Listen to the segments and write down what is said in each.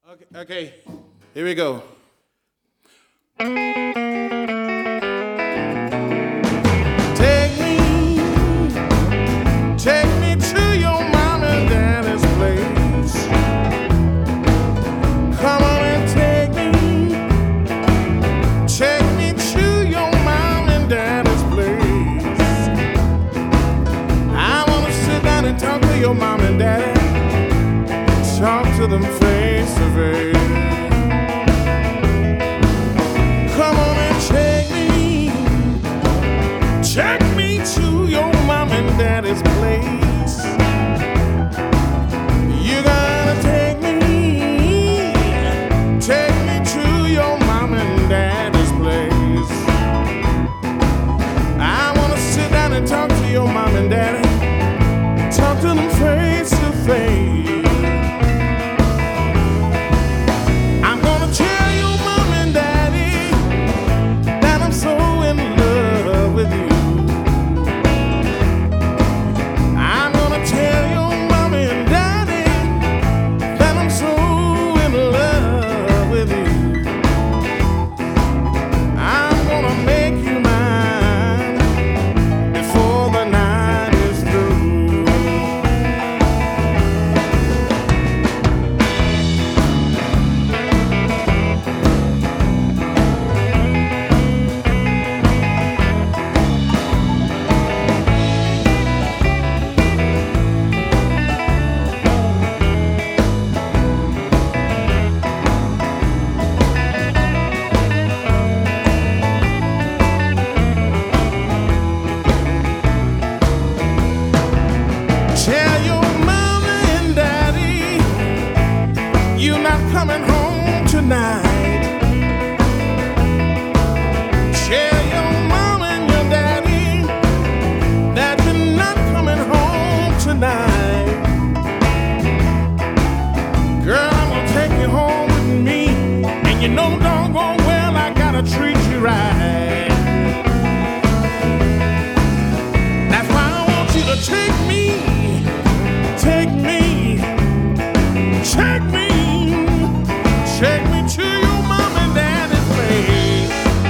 Okay, here we go. Take me to your mom and daddy's place. Come on and take me to your mom and daddy's place. I wanna sit down and talk to your mom and daddy. Talk to them face to face. Come on and take me to your mom and daddy's place. You gotta take me to your mom and daddy's place. I wanna sit down and talk to your mom and daddy. Talk to them face to face. Coming home tonight. Tell your mom and your daddy that you're not coming home tonight. Girl, I'm gonna take you home with me, and you know doggone well I gotta treat you right. That's why I want you to take me to your mom and daddy's place.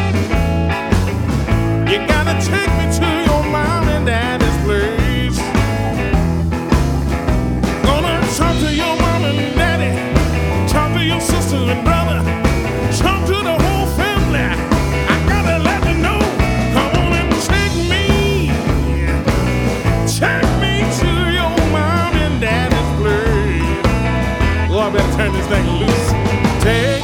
You gotta take me to your mom and daddy's place. Gonna talk to your mom and daddy, talk to your sister and brother, talk to the whole family. I gotta let them know. Come on and take me to your mom and daddy's place. Oh, I better turn this thing loose. Take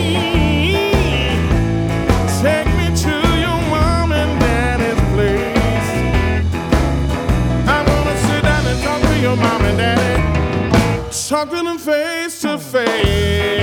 me to your mom and daddy's place. I'm gonna sit down and talk to your mom and daddy. Talk to them face to face.